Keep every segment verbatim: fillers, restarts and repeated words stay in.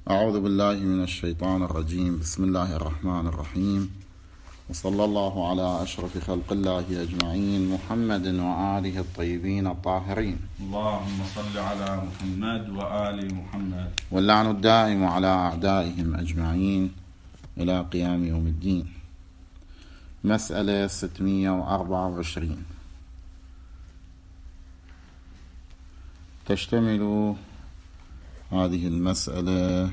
أعوذ بالله من الشيطان الرجيم. بسم الله الرحمن الرحيم، وصلى الله على أشرف خلق الله أجمعين، محمد وآله الطيبين الطاهرين. اللهم صل على محمد وآل محمد، واللعن الدائم على أعدائهم أجمعين إلى قيام يوم الدين. مسألة ستمائة وأربعة وعشرين تشتمل هذه المسألة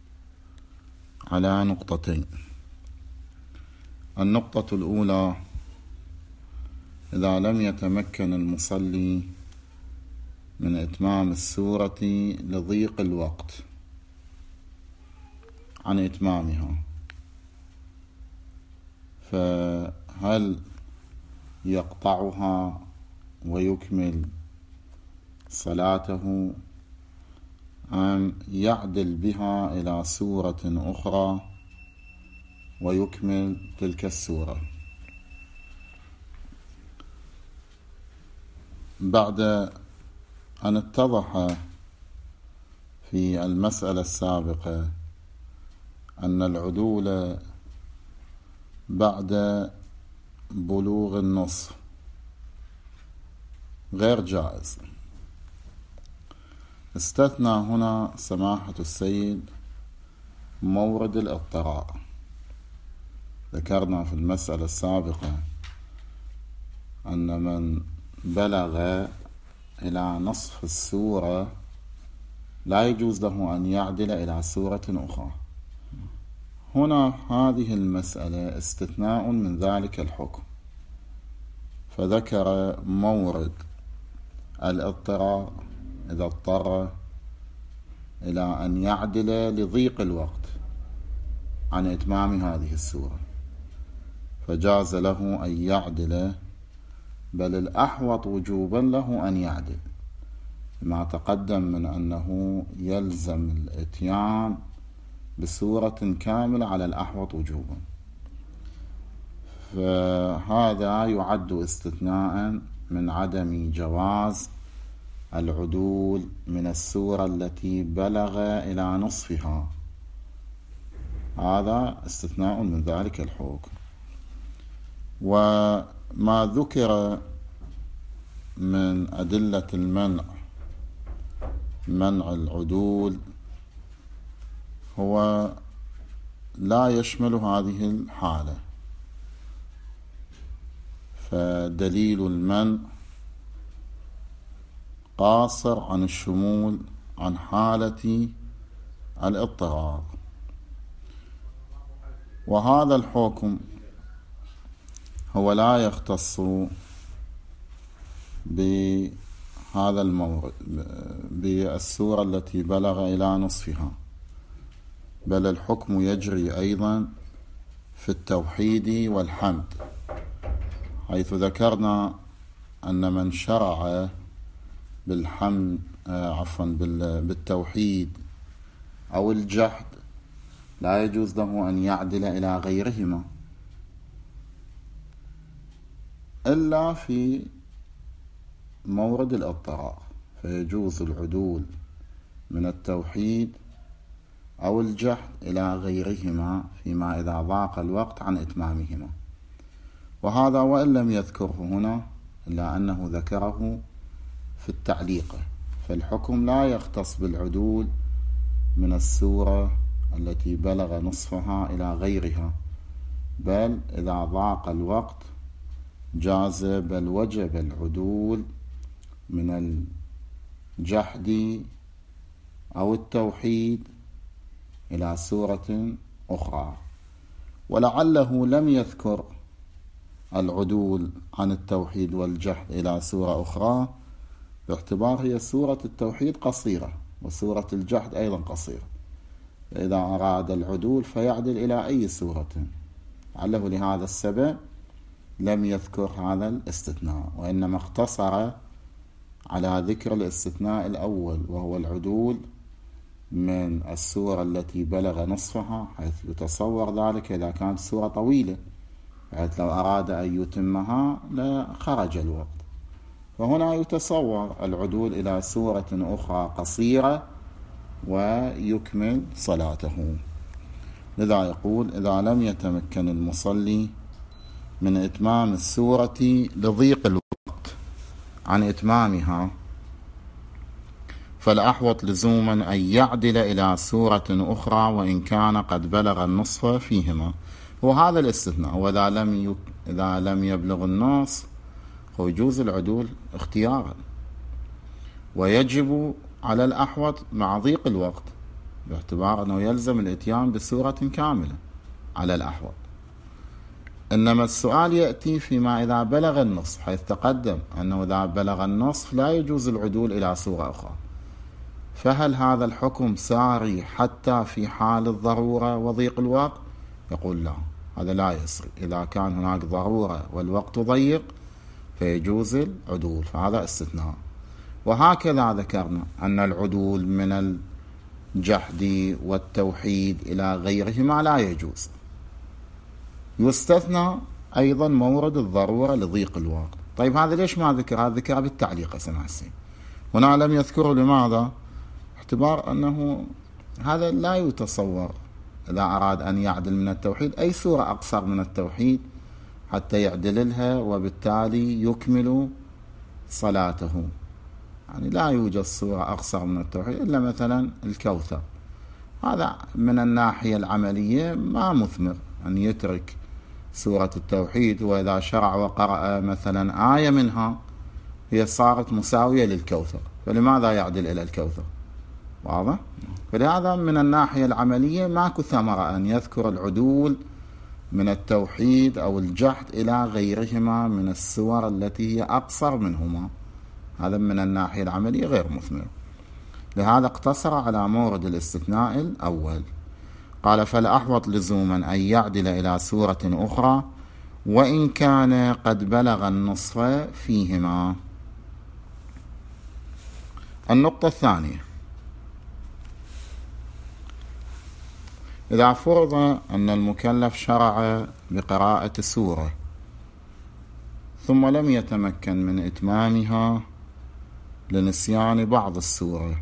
على نقطتين. النقطة الأولى: إذا لم يتمكن المصلي من إتمام السورة لضيق الوقت عن إتمامها، فهل يقطعها ويكمل صلاته أم يعدل بها إلى سورة أخرى ويكمل تلك السورة؟ بعد أن اتضح في المسألة السابقة أن العدول بعد بلوغ النصف غير جائز، استثنى هنا سماحة السيد مورد الاضطرار. ذكرنا في المسألة السابقة أن من بلغ إلى نصف السورة لا يجوز له أن يعدل إلى سورة أخرى. هنا هذه المسألة استثناء من ذلك الحكم، فذكر مورد الاضطرار إذا اضطر إلى أن يعدل لضيق الوقت عن إتمام هذه السورة فجاز له أن يعدل، بل الأحوط وجوبا له أن يعدل، ما تقدم من أنه يلزم الإتيان بسورة كاملة على الأحوط وجوبا. فهذا يعد استثناء من عدم جواز العدول من السورة التي بلغ إلى نصفها، هذا استثناء من ذلك الحكم. وما ذكر من أدلة المنع منع العدول هو لا يشمل هذه الحالة، فدليل المنع قاصر عن الشمول عن حالة الاضطرار. وهذا الحكم هو لا يختص بهذا المورد بالسورة التي بلغ إلى نصفها، بل الحكم يجري أيضا في التوحيد والحمد، حيث ذكرنا أن من شرع بالحمد عفوا بالتوحيد أو الجحد لا يجوز له أن يعدل إلى غيرهما إلا في مورد الاضطرار، فيجوز العدول من التوحيد أو الجحد إلى غيرهما فيما إذا ضاق الوقت عن إتمامهما. وهذا وإن لم يذكره هنا إلا أنه ذكره في التعليق، فالحكم لا يختص بالعدول من السورة التي بلغ نصفها إلى غيرها، بل إذا ضاق الوقت جاز بل وجب العدول من الجحد أو التوحيد إلى سورة أخرى. ولعله لم يذكر العدول عن التوحيد والجحد إلى سورة أخرى باعتبار هي سورة التوحيد قصيرة وسورة الجحد أيضا قصيرة، فإذا أراد العدول فيعدل إلى أي سورة، لعله لهذا السبب لم يذكر هذا الاستثناء، وإنما اقتصر على ذكر الاستثناء الأول وهو العدول من السورة التي بلغ نصفها، حيث يتصور ذلك إذا كانت سورة طويلة، حيث لو أراد أن يتمها لخرج الوقت. فهنا يتصور العدول إلى سورة أخرى قصيرة ويكمل صلاته. لذا يقول إذا لم يتمكن المصلي من إتمام السورة لضيق الوقت عن إتمامها فالأحوط لزوما أن يعدل إلى سورة أخرى وإن كان قد بلغ النصف فيهما. وهذا الاستثناء، وإذا لم يك... إذا لم يبلغ النصف يجوز العدول اختيارا، ويجب على الأحوط مع ضيق الوقت باعتبار أنه يلزم الإتيان بسورة كاملة على الأحوط. إنما السؤال يأتي فيما إذا بلغ النصف، حيث تقدم أنه إذا بلغ النصف لا يجوز العدول إلى سورة أخرى، فهل هذا الحكم ساري حتى في حال الضرورة وضيق الوقت؟ يقول لا، هذا لا يسري. إذا كان هناك ضرورة والوقت ضيق فيجوز العدول، فهذا استثناء. وهكذا ذكرنا أن العدول من الجحد والتوحيد إلى غيرهما لا يجوز. يستثنى أيضا مورد الضرورة لضيق الوقت. طيب هذا ليش ما ذكر؟ هذا ذكر بالتعليق سناسي، هنا لم يذكره. لماذا؟ اعتبار أنه هذا لا يتصور إذا أراد أن يعدل من التوحيد أي سورة أقصر من التوحيد حتى يعدل لها وبالتالي يكمل صلاته. يعني لا يوجد سورة أقصر من التوحيد إلا مثلا الكوثر. هذا من الناحية العملية ما مثمر أن يترك سورة التوحيد، وإذا شرع وقرأ مثلا آية منها هي صارت مساوية للكوثر، فلماذا يعدل إلى الكوثر؟ واضح؟ فلهذا من الناحية العملية ماكو ثمرة أن يذكر العدول من التوحيد أو الجحد إلى غيرهما من السور التي هي أقصر منهما. هذا من الناحية العملية غير مثمر. لهذا اقتصر على مورد الاستثناء الأول. قال فالأحوط لزوما أن يعدل إلى سورة أخرى وإن كان قد بلغ النصف فيهما. النقطة الثانية، إذا فرض أن المكلف شرع بقراءة سورة ثم لم يتمكن من إتمامها لنسيان بعض السورة،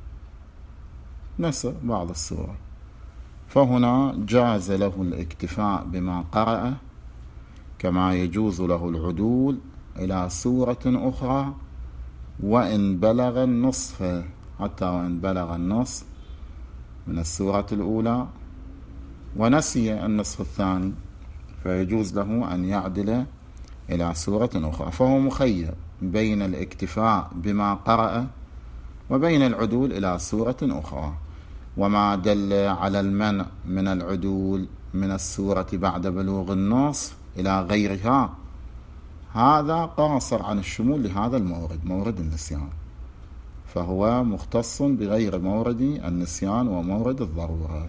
نسى بعض السورة، فهنا جاز له الاكتفاء بما قرأ كما يجوز له العدول إلى سورة أخرى وإن بلغ النصف، حتى وإن بلغ النصف من السورة الأولى ونسي النصف الثاني فيجوز له أن يعدل إلى سورة أخرى. فهو مخير بين الاكتفاء بما قرأ وبين العدول إلى سورة أخرى. وما دل على المنع من العدول من السورة بعد بلوغ النصف إلى غيرها هذا قاصر عن الشمول لهذا المورد، مورد النسيان، فهو مختص بغير مورد النسيان ومورد الضرورة.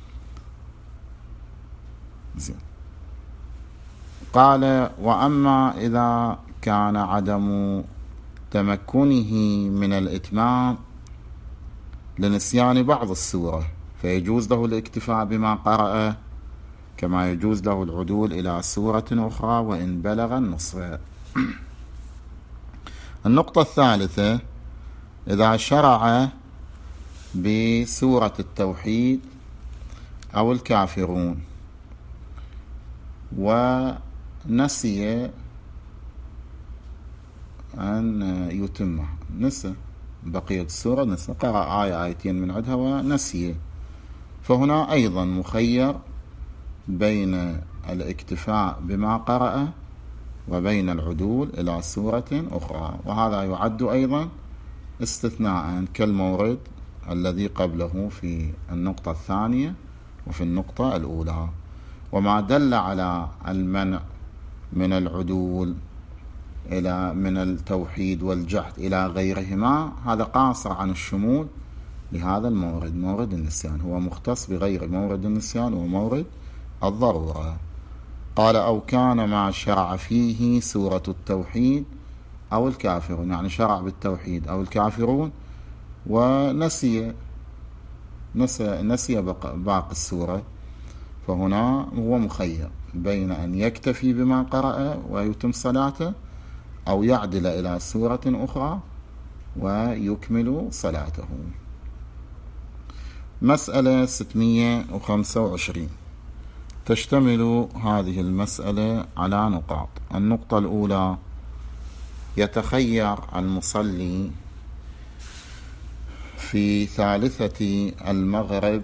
زين. قال وأما إذا كان عدم تمكنه من الإتمام لنسيان بعض السورة فيجوز له الاكتفاء بما قرأ كما يجوز له العدول إلى سورة أخرى وإن بلغ النصف. النقطة الثالثة، إذا شرع بسورة التوحيد أو الكافرون ونسي أن يتمه، نسى بقية السورة، نسى قرأ آية آيتين من عدها ونسي، فهنا أيضا مخير بين الاكتفاء بما قرأ وبين العدول إلى سورة أخرى. وهذا يعد أيضا استثناء كالمورد الذي قبله في النقطة الثانية وفي النقطة الأولى. وما دل على المنع من العدول إلى من التوحيد والجحد إلى غيرهما هذا قاصر عن الشمول لهذا المورد، مورد النسيان، هو مختص بغير مورد النسيان ومورد الضرورة. قال أو كان ما شرع فيه سورة التوحيد أو الكافرون، يعني شرع بالتوحيد أو الكافرون ونسي نسي, نسي باقي السورة، فهنا هو مخير بين أن يكتفي بما قرأ ويتم صلاته أو يعدل إلى سورة أخرى ويكمل صلاته. مسألة ستمئة وخمسة وعشرين تشتمل هذه المسألة على نقاط. النقطة الأولى: يتخير المصلي في ثالثة المغرب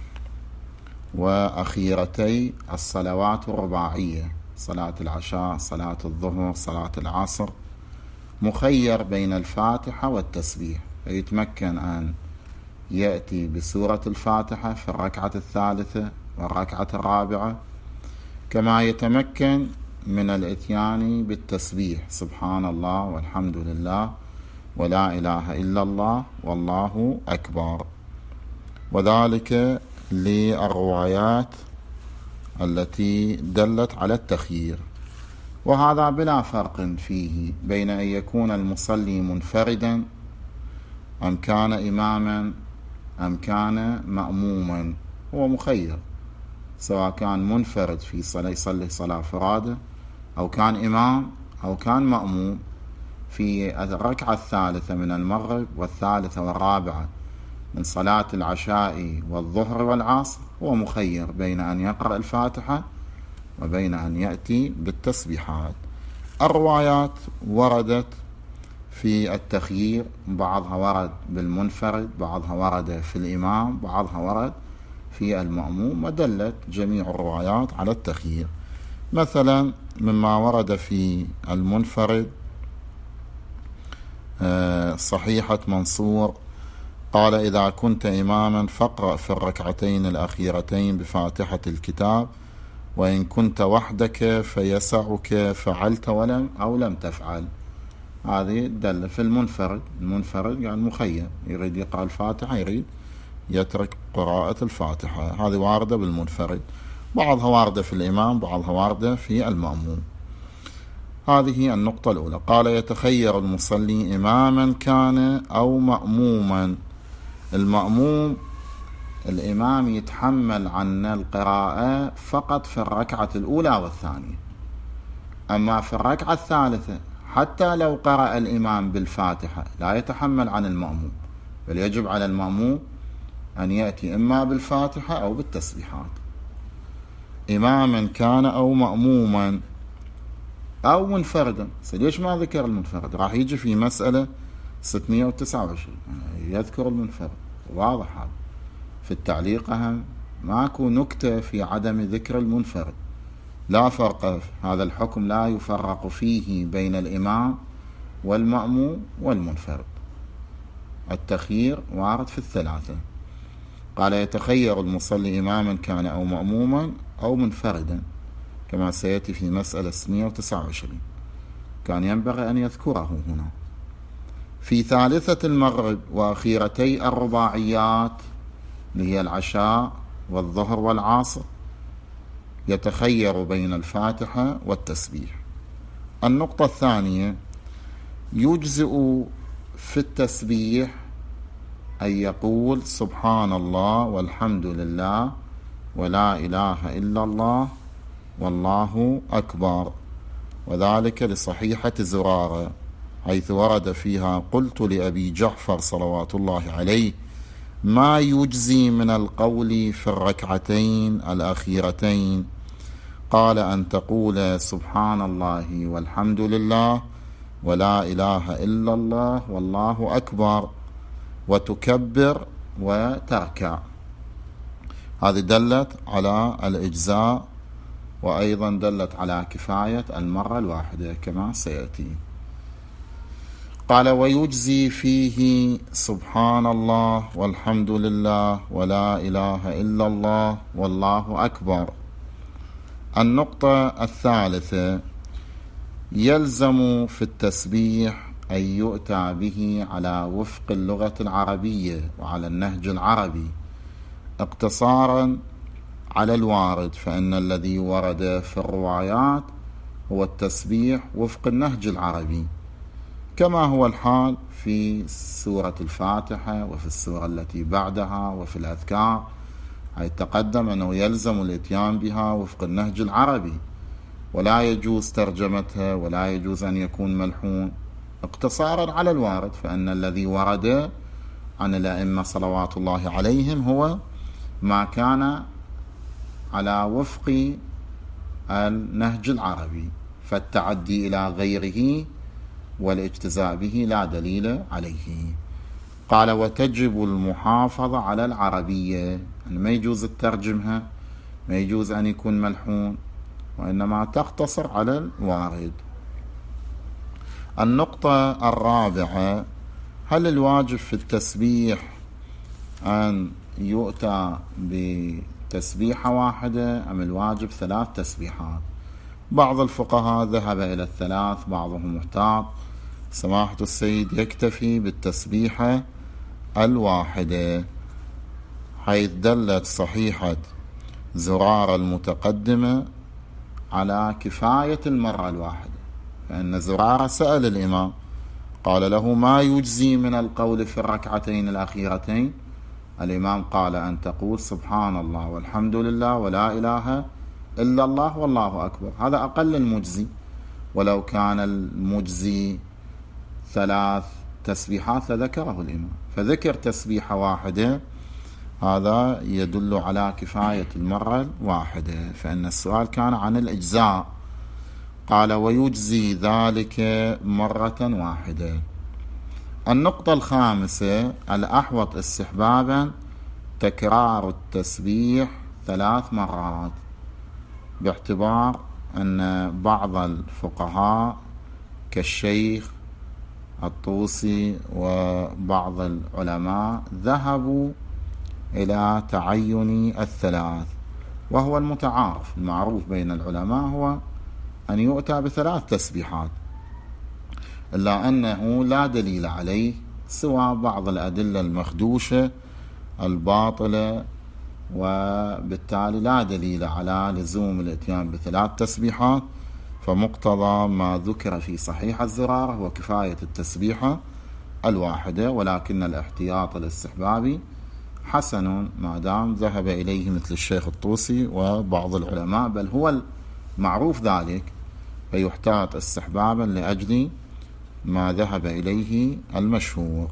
وأخيرتي الصلوات الرباعية، صلاة العشاء، صلاة الظهر، صلاة العصر، مخير بين الفاتحة والتسبيح، فيتمكن أن يأتي بسورة الفاتحة في الركعة الثالثة والركعة الرابعة، كما يتمكن من الإتيان بالتسبيح سبحان الله والحمد لله ولا إله إلا الله والله أكبر، وذلك للروايات التي دلت على التخيير. وهذا بلا فرق فيه بين أن يكون المصلي منفردا أم كان إماما أم كان مأموما، هو مخير، سواء كان منفرد في صلاة يصلي صلاة فرادة أو كان إمام أو كان مأموم في الركعة الثالثة من المغرب والثالثة والرابعة من صلاة العشاء والظهر والعصر، هو مخير بين أن يقرأ الفاتحة وبين أن يأتي بالتسبيحات. الروايات وردت في التخيير، بعضها ورد بالمنفرد، بعضها ورد في الإمام، بعضها ورد في المأموم، ودلت جميع الروايات على التخيير. مثلا مما ورد في المنفرد صحيحة منصور قال: إذا كنت إماما فاقرأ في الركعتين الأخيرتين بفاتحة الكتاب، وإن كنت وحدك فيسعك فعلت ولم أو لم تفعل. هذه دل في المنفرد. المنفرد يعني مخير، يريد يقرأ الفاتحة يريد يترك قراءة الفاتحة، هذه واردة بالمنفرد. بعضها واردة في الإمام، بعضها واردة في المأموم. هذه النقطة الأولى. قال: يتخير المصلي إماما كان أو مأموما. المأموم الإمام يتحمل عن القراءة فقط في الركعة الأولى والثانية، أما في الركعة الثالثة حتى لو قرأ الإمام بالفاتحة لا يتحمل عن المأموم، بل يجب على المأموم أن يأتي إما بالفاتحة أو بالتسبيحات. إماما كان أو مأموما أو منفردا. ليش ما ذكر المنفرد؟ راح يجي في مسألة ستمئة وتسعة وعشرين يذكر المنفرد، واضح هذا في التعليق. أهم ماكو نكتة في عدم ذكر المنفرد، لا فرق، هذا الحكم لا يفرق فيه بين الإمام والمأموم والمنفرد. التخيير وارد في الثلاثة. قال: يتخير المصلي إماما كان أو مأموما أو منفردا، كما سيأتي في مسألة ستمئة وتسعة وعشرين، كان ينبغي أن يذكره هنا. في ثالثة المغرب وأخيرتي الرباعيات اللي هي العشاء والظهر والعصر يتخير بين الفاتحة والتسبيح. النقطة الثانية: يجزئ في التسبيح أن يقول سبحان الله والحمد لله ولا إله إلا الله والله أكبر، وذلك لصحيحة زرارة حيث ورد فيها: قلت لأبي جعفر صلوات الله عليه: ما يجزي من القول في الركعتين الأخيرتين؟ قال: أن تقول سبحان الله والحمد لله ولا إله إلا الله والله أكبر، وتكبر وتركع. هذه دلت على الإجزاء، وأيضا دلت على كفاية المرة الواحدة كما سيأتي. قال: ويجزي فيه سبحان الله والحمد لله ولا إله إلا الله والله أكبر. النقطة الثالثة: يلزم في التسبيح أن يؤتى به على وفق اللغة العربية وعلى النهج العربي اقتصارا على الوارد، فإن الذي ورد في الروايات هو التسبيح وفق النهج العربي، كما هو الحال في سورة الفاتحة وفي السورة التي بعدها وفي الأذكار، حيث تقدم أنه يلزم الإتيان بها وفق النهج العربي، ولا يجوز ترجمتها ولا يجوز أن يكون ملحون، اقتصارا على الوارد، فإن الذي ورد عن الأئمة صلوات الله عليهم هو ما كان على وفق النهج العربي، فالتعدي إلى غيره والاجتزاء به لا دليل عليه. قال وتجب المحافظة على العربية، يعني ما يجوز الترجمها، ما يجوز أن يكون ملحون، وإنما تقتصر على الوارد. النقطة الرابعة: هل الواجب في التسبيح أن يؤتى بتسبيحة واحدة أم الواجب ثلاث تسبيحات؟ بعض الفقهاء ذهب إلى الثلاث، بعضهم محتاط. سماحة السيد يكتفي بالتسبيحة الواحدة، حيث دلت صحيحة زرارة المتقدمة على كفاية المرة الواحدة، فإن زرارة سأل الإمام قال له ما يجزي من القول في الركعتين الأخيرتين؟ الإمام قال أن تقول سبحان الله والحمد لله ولا إله إلا الله والله أكبر، هذا أقل المجزي. ولو كان المجزي ثلاث تسبيحات لذكره الإمام، فذكر تسبيحة واحدة، هذا يدل على كفاية المرة الواحدة، فإن السؤال كان عن الإجزاء. قال ويجزي ذلك مرة واحدة. النقطة الخامسة: الأحوط استحبابا تكرار التسبيح ثلاث مرات، باعتبار أن بعض الفقهاء كالشيخ الطوسي وبعض العلماء ذهبوا إلى تعين الثلاث، وهو المتعارف المعروف بين العلماء هو أن يؤتى بثلاث تسبيحات، إلا أنه لا دليل عليه سوى بعض الأدلة المخدوشة الباطلة، وبالتالي لا دليل على لزوم الاتيان بثلاث تسبيحات. فمقتضى ما ذكر في صحيح الزرارة هو كفاية التسبيحة الواحدة، ولكن الاحتياط الاستحبابي حسن ما دام ذهب إليه مثل الشيخ الطوسي وبعض العلماء، بل هو المعروف ذلك، فيحتاط استحبابا لأجل ما ذهب إليه المشهور.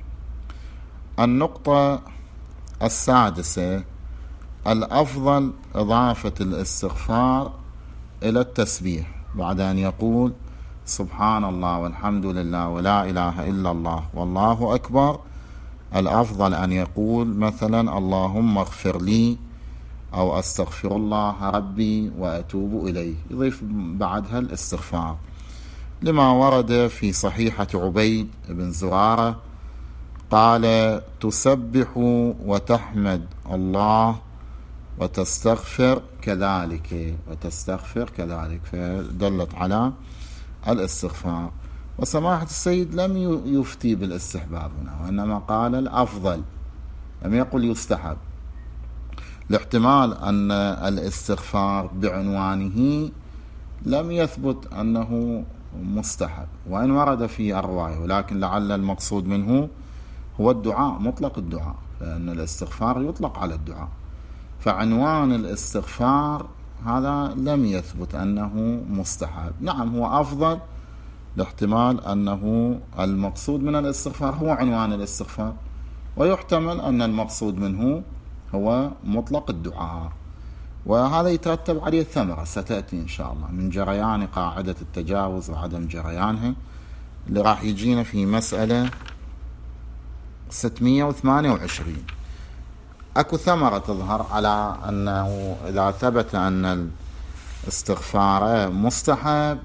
النقطة السادسة: الأفضل إضافة الاستغفار إلى التسبيح بعد أن يقول سبحان الله والحمد لله ولا إله إلا الله والله أكبر. الأفضل أن يقول مثلا اللهم اغفر لي، أو أستغفر الله ربي وأتوب إليه، يضيف بعدها الاستغفار، لما ورد في صحيحة عبيد بن زرارة قال تسبح وتحمد الله وتستغفر كذلك وتستغفر كذلك، فدلت على الاستغفار. وسماحة السيد لم يفتي بالاستحباب هنا، وإنما قال الأفضل، لم يقل يستحب، لاحتمال أن الاستغفار بعنوانه لم يثبت أنه مستحب، وإن ورد في الرواية، ولكن لعل المقصود منه هو الدعاء، مطلق الدعاء، فإن الاستغفار يطلق على الدعاء، فعنوان الاستغفار هذا لم يثبت أنه مستحب. نعم هو أفضل، لاحتمال أنه المقصود من الاستغفار هو عنوان الاستغفار، ويحتمل أن المقصود منه هو مطلق الدعاء، وهذا يترتب عليه الثمرة ستأتي إن شاء الله من جريان قاعدة التجاوز وعدم جريانها، اللي راح يجينا في مسألة ستمائة وثمانية وعشرين. أكو ثمرة تظهر على أنه إذا ثبت أن الاستغفار مستحب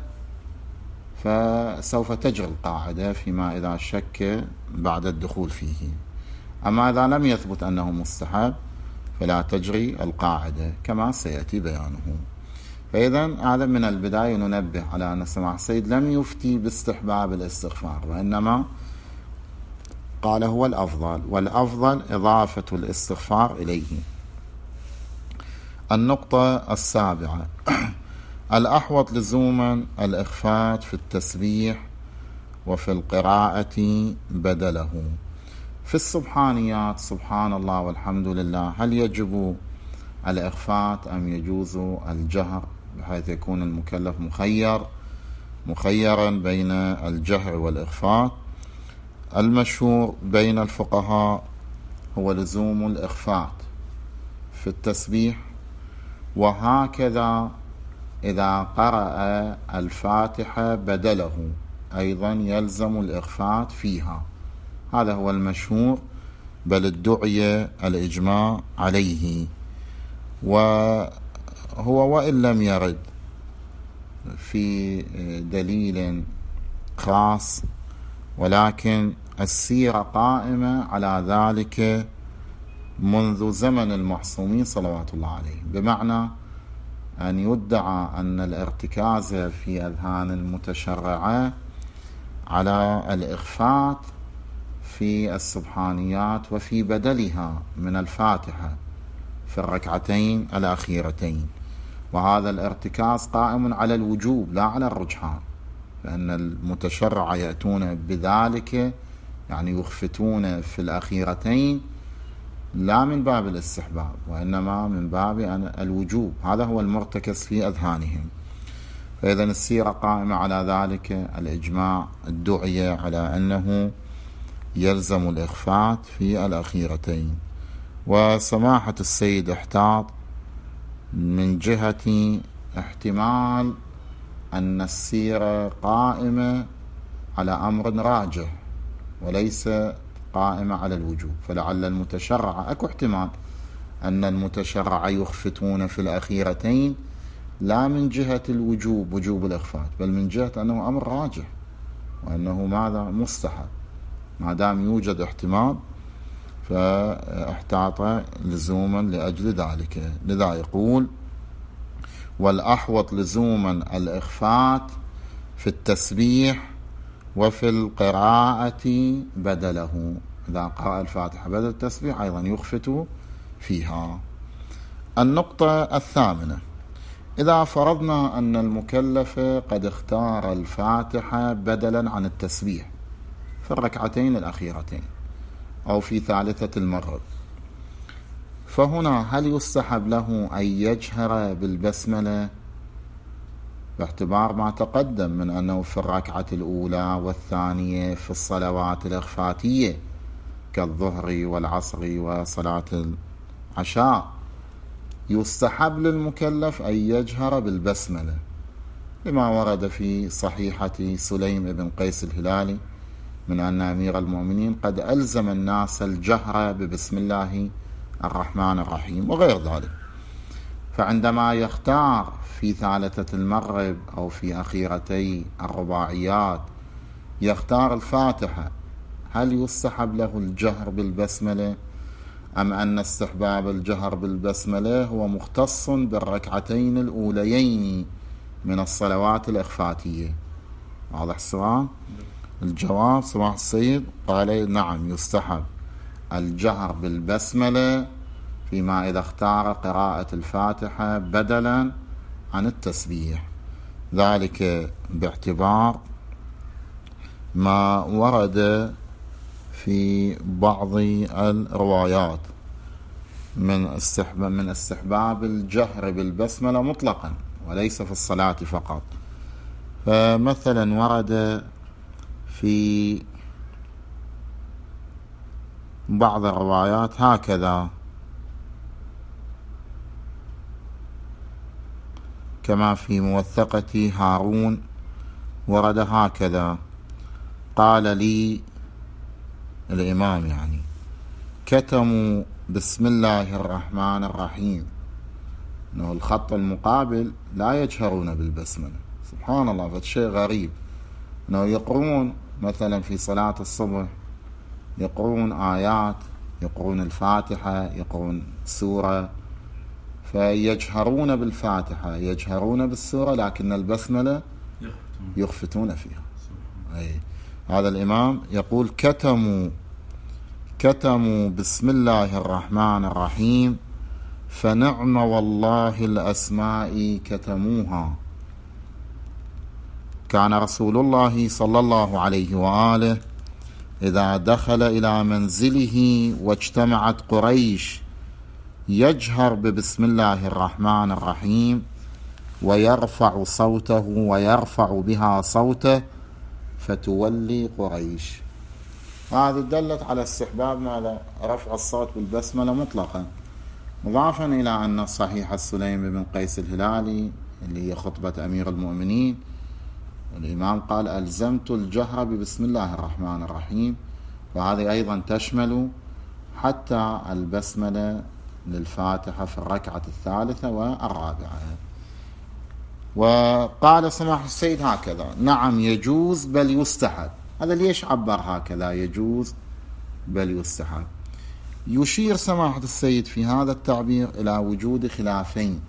فسوف تجري القاعدة فيما إذا شك بعد الدخول فيه، أما إذا لم يثبت أنه مستحب فلا تجري القاعدة كما سيأتي بيانه. فإذا هذا من البداية ننبه على أن سماحة السيد لم يفتي باستحباب الاستغفار، وإنما قال هو الأفضل، والأفضل إضافة الاستغفار إليه. النقطة السابعة: الأحوط لزوما الإخفات في التسبيح وفي القراءة بدله. في السبحانيات سبحان الله والحمد لله هل يجب الإخفات أم يجوز الجهر، بحيث يكون المكلف مخير مخيرا بين الجهر والإخفات؟ المشهور بين الفقهاء هو لزوم الإخفاء في التسبيح، وهكذا إذا قرأ الفاتحة بدله أيضا يلزم الإخفاء فيها. هذا هو المشهور، بل ادعي الإجماع عليه، وهو وإن لم يرد في دليل خاص، ولكن السيرة قائمة على ذلك منذ زمن المعصومين صلوات الله عليه، بمعنى أن يدعى أن الارتكاز في أذهان المتشرعة على الإخفاء في السبحانيات وفي بدلها من الفاتحة في الركعتين الأخيرتين، وهذا الارتكاز قائم على الوجوب لا على الرجحان، لأن المتشرع يأتون بذلك يعني يخفتون في الأخيرتين لا من باب الاستحباب وإنما من باب الوجوب، هذا هو المرتكز في أذهانهم. فإذا السيرة قائمة على ذلك، الإجماع الدعية على أنه يلزم الإخفاء في الأخيرتين. وسماحة السيد احتاط من جهة احتمال أن السيرة قائمة على أمر راجح وليس قائمة على الوجوب، فلعل المتشرع أكو احتمال أن المتشرع يخفتون في الأخيرتين لا من جهة الوجوب وجوب الإخفاء، بل من جهة أنه أمر راجح وأنه ماذا مستحب. ما دام يوجد احتمال فاحتاط لزوما لأجل ذلك. لذا يقول: والأحوط لزوما الإخفاء في التسبيح وفي القراءة بدله، إذا قرأ الفاتحة بدل التسبيح أيضا يخفت فيها. النقطة الثامنة: إذا فرضنا أن المكلف قد اختار الفاتحة بدلا عن التسبيح في الركعتين الأخيرتين أو في ثالثة المغرب، فهنا هل يستحب له أن يجهر بالبسملة باعتبار ما تقدم من أنه في الركعة الأولى والثانية في الصلوات الإخفاتية كالظهر والعصر وصلاة العشاء يستحب للمكلف أن يجهر بالبسملة، لما ورد في صحيحة سليم بن قيس الهلالي من أن أمير المؤمنين قد ألزم الناس الجهر ببسم الله الرحمن الرحيم وغير ذلك. فعندما يختار في ثالثة المغرب أو في أخيرتي الرباعيات يختار الفاتحة، هل يستحب له الجهر بالبسملة أم أن استحباب الجهر بالبسملة هو مختص بالركعتين الأوليين من الصلوات الإخفاتية؟ واضح السؤال؟ الجواب سماحة السيد قال: نعم، يستحب الجهر بالبسملة فيما إذا اختار قراءة الفاتحة بدلا عن التسبيح، ذلك باعتبار ما ورد في بعض الروايات من استحباب من استحباب الجهر بالبسملة مطلقا وليس في الصلاة فقط. فمثلا ورد في بعض الروايات هكذا، كما في موثقة هارون ورد هكذا: قال لي الإمام يعني كتموا بسم الله الرحمن الرحيم، أنه الخط المقابل لا يجهرون بالبسملة. سبحان الله، فهذا شيء غريب أنه يقرون مثلا في صلاة الصبح يقرون آيات، يقرون الفاتحة، يقرون سورة، فيجهرون بالفاتحة يجهرون بالسورة لكن البسملة يخفتون فيها. أي هذا الإمام يقول كتموا كتموا بسم الله الرحمن الرحيم فنعم والله الأسماء كتموها. كان رسول الله صلى الله عليه وآله إذا دخل إلى منزله واجتمعت قريش يجهر ببسم الله الرحمن الرحيم ويرفع صوته ويرفع بها صوته فتولي قريش. وهذه دلت على استحباب ماذا؟ رفع الصوت بالبسملة مطلقا، مضافا إلى أن صحيح السليم بن قيس الهلالي اللي هي خطبة أمير المؤمنين الإمام قال ألزمت الجهر ببسم الله الرحمن الرحيم، وهذه أيضا تشمل حتى البسملة للفاتحة في الركعة الثالثة والرابعة. وقال سماحة السيد هكذا: نعم يجوز بل يستحب. هذا ليش عبر هكذا يجوز بل يستحب؟ يشير سماحة السيد في هذا التعبير إلى وجود خلافين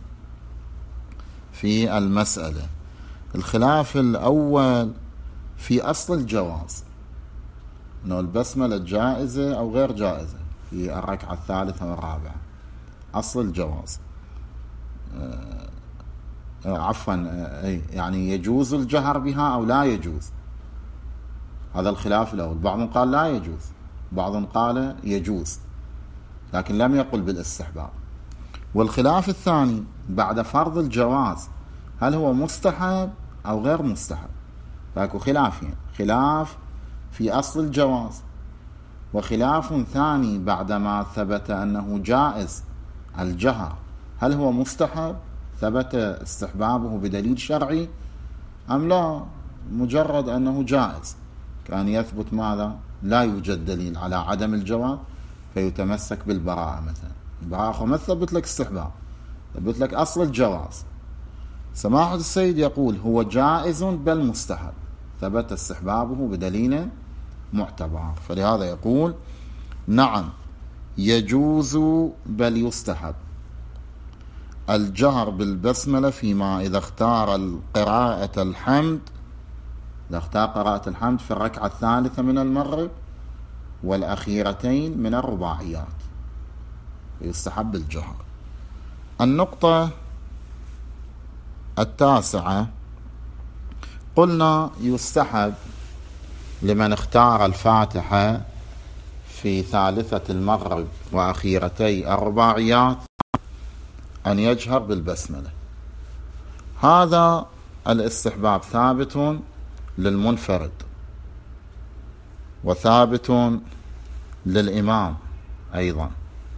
في المسألة. الخلاف الأول في أصل الجواز، أنه البسملة جائزة أو غير جائزة في الركعة الثالثة والرابعة، أصل الجواز. آه عفوا آه يعني يجوز الجهر بها أو لا يجوز، هذا الخلاف الأول. بعضهم قال لا يجوز، بعضهم قال يجوز، لكن لم يقل بالاستحباب. والخلاف الثاني بعد فرض الجواز، هل هو مستحب أو غير مستحب؟ فاكو خلافين، خلاف في أصل الجواز، وخلاف ثاني بعدما ثبت أنه جائز الجهر، هل هو مستحب ثبت استحبابه بدليل شرعي أم لا مجرد أنه جائز؟ كان يثبت ماذا؟ لا يوجد دليل على عدم الجواز فيتمسك بالبراءة مثلا. البراءة ما ثبت لك استحباب، ثبت لك أصل الجواز. سماحة السيد يقول هو جائز بل مستحب، ثبت استحبابه بدليل معتبر، فلهذا يقول نعم يجوز بل يستحب الجهر بالبسملة فيما إذا اختار القراءة الحمد، إذا اختار قراءة الحمد في الركعة الثالثة من المغرب والأخيرتين من الرباعيات، يستحب الجهر. النقطة التاسعة قلنا يستحب لمن اختار الفاتحة في ثالثة المغرب وأخيرتي الرباعيات أن يجهر بالبسملة. هذا الاستحباب ثابت للمنفرد وثابت للإمام أيضا،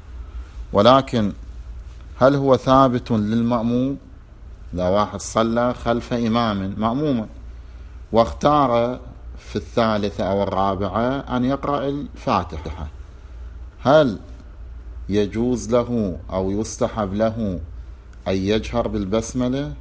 ولكن هل هو ثابت للمأموم؟ إذا واحد صلى خلف إمام مأموما واختار في الثالثة أو الرابعة أن يقرأ الفاتحة، هل يجوز له أو يستحب له أن يجهر بالبسملة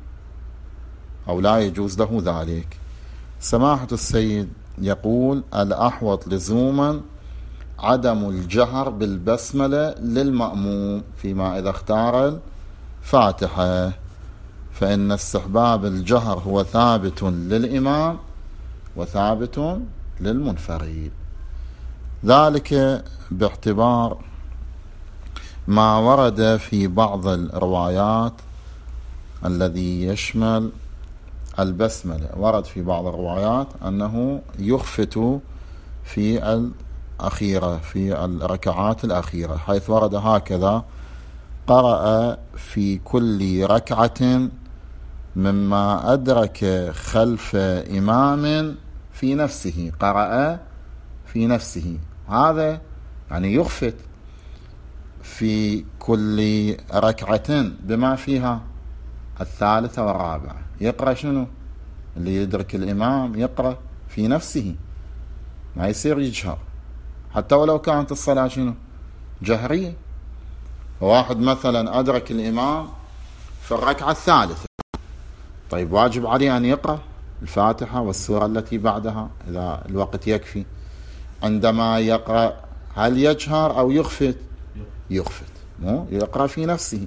أو لا يجوز له ذلك؟ سماحة السيد يقول الأحوط لزوما عدم الجهر بالبسملة للمأموم فيما إذا اختار الفاتحة، فإن استحباب الجهر هو ثابت للإمام وثابت للمنفرد، ذلك باعتبار ما ورد في بعض الروايات الذي يشمل البسملة. ورد في بعض الروايات أنه يخفت في الأخيرة في الركعات الأخيرة، حيث ورد هكذا: قرأ في كل ركعة مما أدرك خلف إمام في نفسه، قرأ في نفسه، هذا يعني يخفت في كل ركعة بما فيها الثالثة والرابعة. يقرأ شنو؟ اللي يدرك الإمام يقرأ في نفسه، ما يصير يجهر حتى ولو كانت الصلاة شنو؟ جهرية. واحد مثلا أدرك الإمام في الركعة الثالثة، طيب واجب عليه أن يقرأ الفاتحة والسورة التي بعدها إذا الوقت يكفي. عندما يقرأ هل يجهر أو يخفت؟ يخفت، مو يقرأ في نفسه.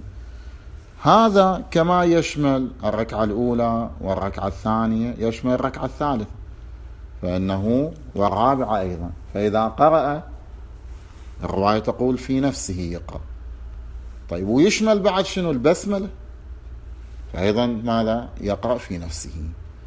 هذا كما يشمل الركعة الأولى والركعة الثانية، يشمل الركعة الثالثة فإنه والرابعة أيضا. فإذا قرأ الرواية تقول في نفسه يقرأ، طيب ويشمل بعد شنو؟ البسملة، فأيضا ماذا؟ يقرأ في نفسه.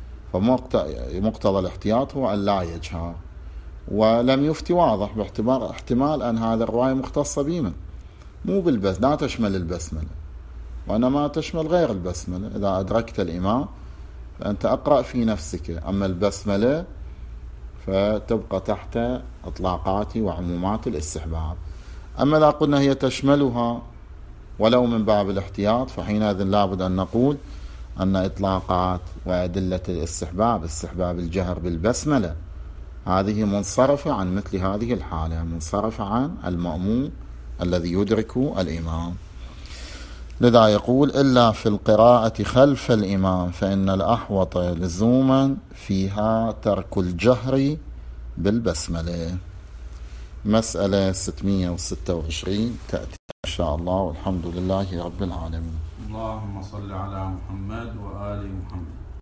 فمقتضى الاحتياط هو أن لا يجهر. ولم يفتي واضح باعتبار احتمال أن هذه الرواية مختصة بمن؟ مو بالبس، لا تشمل البسملة وإنما تشمل غير البسملة. إذا أدركت الإمام فأنت أقرأ في نفسك، أما البسملة فتبقى تحت إطلاقات وعمومات الاستحباب. أما إذا قلنا هي تشملها ولو من باب الاحتياط، فحينئذ لابد أن نقول أن إطلاقات وأدلة الاستحباب، استحباب الجهر بالبسملة، هذه منصرفة عن مثل هذه الحالة، منصرفة عن المأموم الذي يدرك الإمام. لذا يقول: إلا في القراءة خلف الإمام فإن الأحوط لزوما فيها ترك الجهر بالبسملة. مسألة ستمائة وستة وعشرين تأتي إن شاء الله، والحمد لله رب العالمين. اللهم صل على محمد وآل محمد.